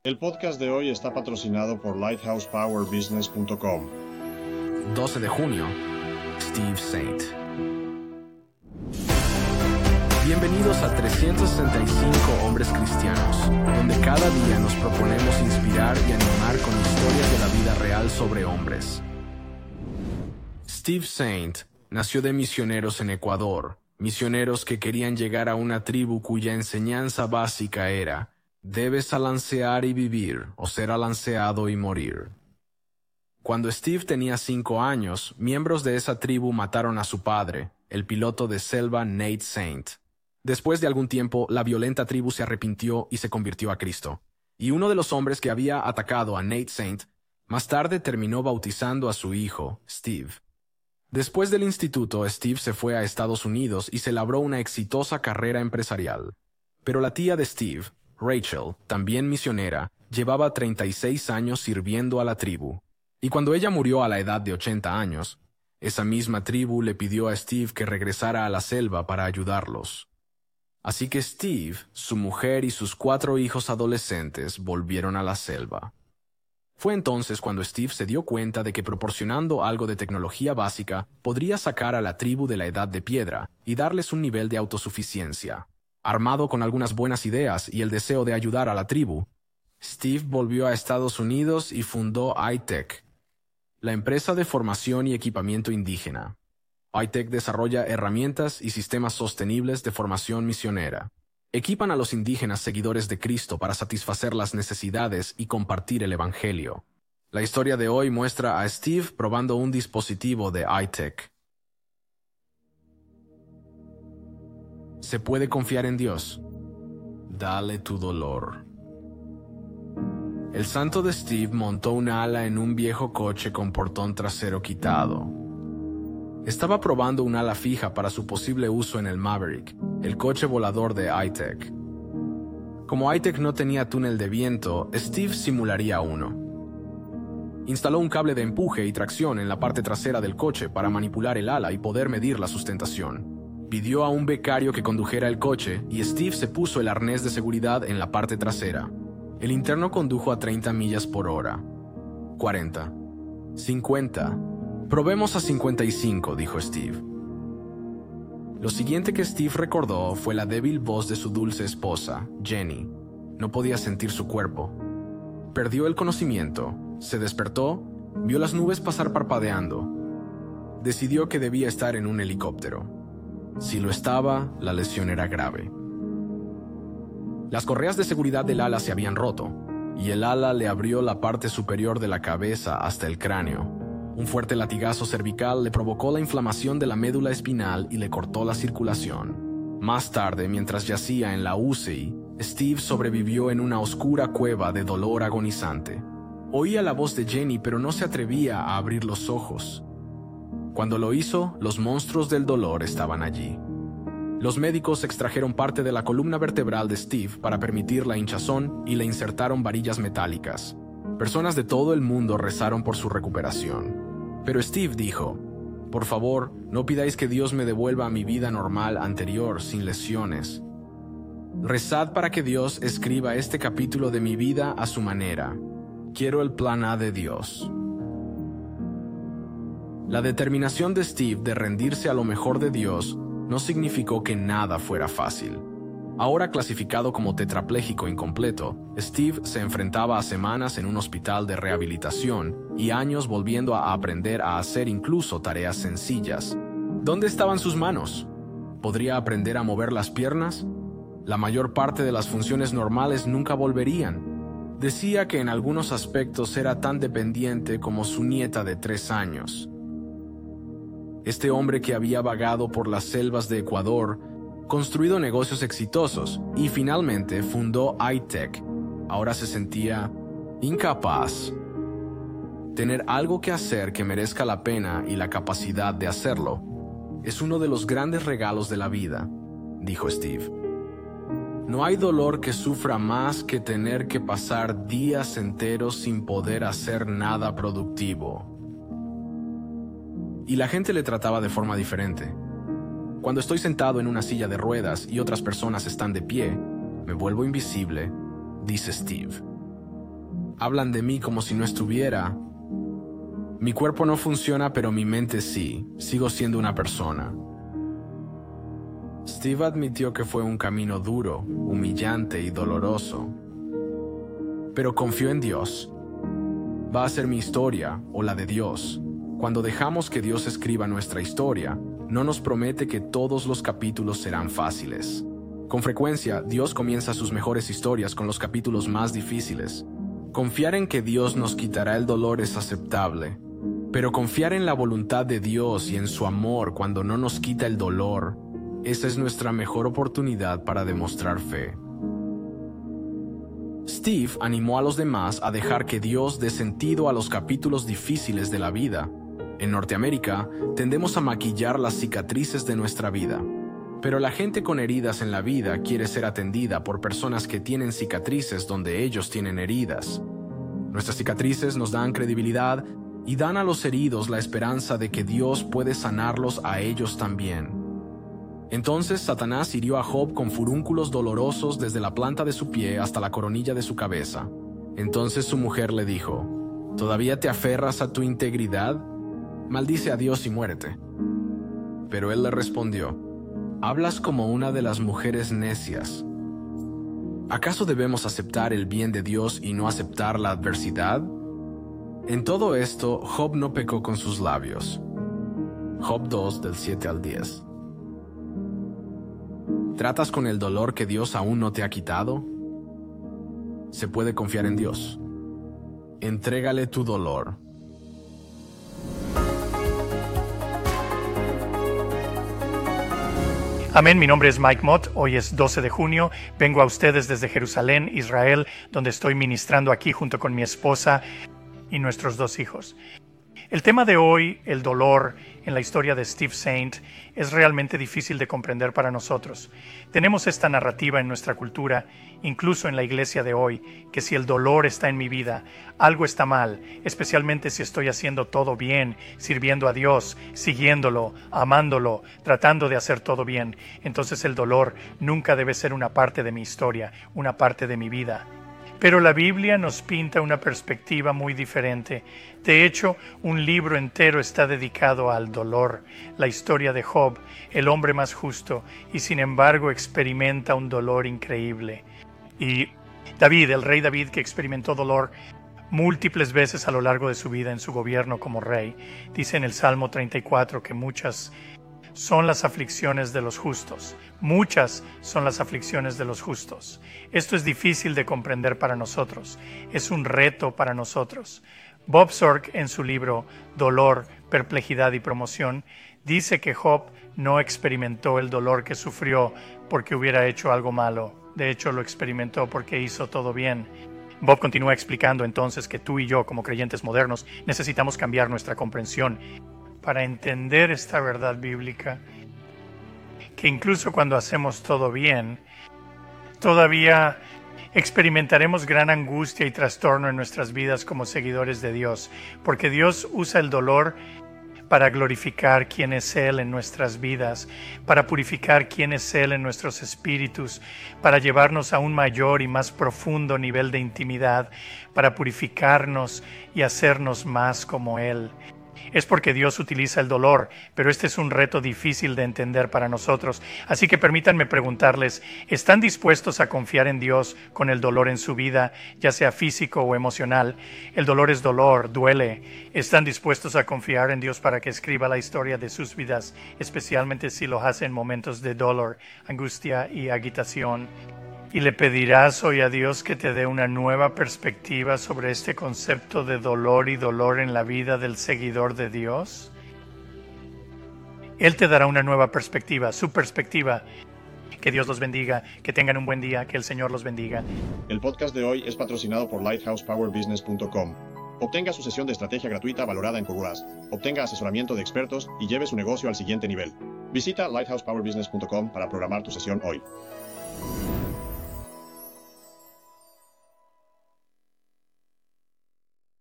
El podcast de hoy está patrocinado por lighthousepowerbusiness.com. 12 de junio, Steve Saint. Bienvenidos a 365 Hombres Cristianos, donde cada día nos proponemos inspirar y animar con historias de la vida real sobre hombres. Steve Saint nació de misioneros en Ecuador, misioneros que querían llegar a una tribu cuya enseñanza básica era: debes alancear y vivir, o ser alanceado y morir. Cuando Steve tenía 5 años, miembros de esa tribu mataron a su padre, el piloto de selva Nate Saint. Después de algún tiempo, la violenta tribu se arrepintió y se convirtió a Cristo. Y uno de los hombres que había atacado a Nate Saint, más tarde terminó bautizando a su hijo, Steve. Después del instituto, Steve se fue a Estados Unidos y se labró una exitosa carrera empresarial. Pero la tía de Steve, Rachel, también misionera, llevaba 36 años sirviendo a la tribu. Y cuando ella murió a la edad de 80 años, esa misma tribu le pidió a Steve que regresara a la selva para ayudarlos. Así que Steve, su mujer y sus 4 hijos adolescentes volvieron a la selva. Fue entonces cuando Steve se dio cuenta de que proporcionando algo de tecnología básica podría sacar a la tribu de la edad de piedra y darles un nivel de autosuficiencia. Armado con algunas buenas ideas y el deseo de ayudar a la tribu, Steve volvió a Estados Unidos y fundó iTech, la empresa de formación y equipamiento indígena. iTech desarrolla herramientas y sistemas sostenibles de formación misionera. Equipan a los indígenas seguidores de Cristo para satisfacer las necesidades y compartir el Evangelio. La historia de hoy muestra a Steve probando un dispositivo de iTech. ¿Se puede confiar en Dios? Dale tu dolor. El santo de Steve montó una ala en un viejo coche con portón trasero quitado. Estaba probando un ala fija para su posible uso en el Maverick, el coche volador de iTech. Como iTech no tenía túnel de viento, Steve simularía uno. Instaló un cable de empuje y tracción en la parte trasera del coche para manipular el ala y poder medir la sustentación. Pidió a un becario que condujera el coche y Steve se puso el arnés de seguridad en la parte trasera. El interno condujo a 30 millas por hora. 40. 50. Probemos a 55, dijo Steve. Lo siguiente que Steve recordó fue la débil voz de su dulce esposa, Jenny. No podía sentir su cuerpo. Perdió el conocimiento, se despertó, vio las nubes pasar parpadeando. Decidió que debía estar en un helicóptero. Si lo estaba, la lesión era grave. Las correas de seguridad del ala se habían roto, y el ala le abrió la parte superior de la cabeza hasta el cráneo. Un fuerte latigazo cervical le provocó la inflamación de la médula espinal y le cortó la circulación. Más tarde, mientras yacía en la UCI, Steve sobrevivió en una oscura cueva de dolor agonizante. Oía la voz de Jenny, pero no se atrevía a abrir los ojos. Cuando lo hizo, los monstruos del dolor estaban allí. Los médicos extrajeron parte de la columna vertebral de Steve para permitir la hinchazón y le insertaron varillas metálicas. Personas de todo el mundo rezaron por su recuperación. Pero Steve dijo: por favor, no pidáis que Dios me devuelva a mi vida normal anterior sin lesiones. Rezad para que Dios escriba este capítulo de mi vida a su manera. Quiero el plan A de Dios. La determinación de Steve de rendirse a lo mejor de Dios no significó que nada fuera fácil. Ahora clasificado como tetrapléjico incompleto, Steve se enfrentaba a semanas en un hospital de rehabilitación y años volviendo a aprender a hacer incluso tareas sencillas. ¿Dónde estaban sus manos? ¿Podría aprender a mover las piernas? La mayor parte de las funciones normales nunca volverían. Decía que en algunos aspectos era tan dependiente como su nieta de 3 años. Este hombre que había vagado por las selvas de Ecuador, construido negocios exitosos y finalmente fundó iTech, ahora se sentía incapaz. Tener algo que hacer que merezca la pena y la capacidad de hacerlo es uno de los grandes regalos de la vida, dijo Steve. No hay dolor que sufra más que tener que pasar días enteros sin poder hacer nada productivo. Y la gente le trataba de forma diferente. Cuando estoy sentado en una silla de ruedas y otras personas están de pie, me vuelvo invisible, dice Steve. Hablan de mí como si no estuviera. Mi cuerpo no funciona, pero mi mente sí. Sigo siendo una persona. Steve admitió que fue un camino duro, humillante y doloroso. Pero confió en Dios. Va a ser mi historia o la de Dios. Cuando dejamos que Dios escriba nuestra historia, no nos promete que todos los capítulos serán fáciles. Con frecuencia, Dios comienza sus mejores historias con los capítulos más difíciles. Confiar en que Dios nos quitará el dolor es aceptable, pero confiar en la voluntad de Dios y en su amor cuando no nos quita el dolor, esa es nuestra mejor oportunidad para demostrar fe. Steve animó a los demás a dejar que Dios dé sentido a los capítulos difíciles de la vida. En Norteamérica, tendemos a maquillar las cicatrices de nuestra vida. Pero la gente con heridas en la vida quiere ser atendida por personas que tienen cicatrices donde ellos tienen heridas. Nuestras cicatrices nos dan credibilidad y dan a los heridos la esperanza de que Dios puede sanarlos a ellos también. Entonces Satanás hirió a Job con furúnculos dolorosos desde la planta de su pie hasta la coronilla de su cabeza. Entonces su mujer le dijo: ¿Todavía te aferras a tu integridad? Maldice a Dios y muérete. Pero él le respondió: Hablas como una de las mujeres necias. ¿Acaso debemos aceptar el bien de Dios y no aceptar la adversidad? En todo esto, Job no pecó con sus labios. Job 2, del 7 al 10. ¿Tratas con el dolor que Dios aún no te ha quitado? Se puede confiar en Dios. Entrégale tu dolor. Amén, mi nombre es Mike Mott, hoy es 12 de junio, vengo a ustedes desde Jerusalén, Israel, donde estoy ministrando aquí junto con mi esposa y nuestros 2 hijos. El tema de hoy, el dolor en la historia de Steve Saint, es realmente difícil de comprender para nosotros. Tenemos esta narrativa en nuestra cultura, incluso en la iglesia de hoy, que si el dolor está en mi vida, algo está mal, especialmente si estoy haciendo todo bien, sirviendo a Dios, siguiéndolo, amándolo, tratando de hacer todo bien. Entonces el dolor nunca debe ser una parte de mi historia, una parte de mi vida. Pero la Biblia nos pinta una perspectiva muy diferente. De hecho, un libro entero está dedicado al dolor, la historia de Job, el hombre más justo, y sin embargo experimenta un dolor increíble. Y David, el rey David, que experimentó dolor múltiples veces a lo largo de su vida en su gobierno como rey, dice en el Salmo 34 que muchas son las aflicciones de los justos. Muchas son las aflicciones de los justos. Esto es difícil de comprender para nosotros. Es un reto para nosotros. Bob Sork, en su libro Dolor, Perplejidad y Promoción, dice que Job no experimentó el dolor que sufrió porque hubiera hecho algo malo. De hecho, lo experimentó porque hizo todo bien. Bob continúa explicando entonces que tú y yo, como creyentes modernos, necesitamos cambiar nuestra comprensión para entender esta verdad bíblica, que incluso cuando hacemos todo bien, todavía experimentaremos gran angustia y trastorno en nuestras vidas como seguidores de Dios, porque Dios usa el dolor para glorificar quién es Él en nuestras vidas, para purificar quién es Él en nuestros espíritus, para llevarnos a un mayor y más profundo nivel de intimidad, para purificarnos y hacernos más como Él. Es porque Dios utiliza el dolor, pero este es un reto difícil de entender para nosotros. Así que permítanme preguntarles, ¿están dispuestos a confiar en Dios con el dolor en su vida, ya sea físico o emocional? El dolor es dolor, duele. ¿Están dispuestos a confiar en Dios para que escriba la historia de sus vidas, especialmente si lo hace en momentos de dolor, angustia y agitación? ¿Y le pedirás hoy a Dios que te dé una nueva perspectiva sobre este concepto de dolor y dolor en la vida del seguidor de Dios? Él te dará una nueva perspectiva, su perspectiva. Que Dios los bendiga, que tengan un buen día, que el Señor los bendiga. El podcast de hoy es patrocinado por lighthousepowerbusiness.com. Obtenga su sesión de estrategia gratuita valorada en Coguas. Obtenga asesoramiento de expertos y lleve su negocio al siguiente nivel. Visita lighthousepowerbusiness.com para programar tu sesión hoy.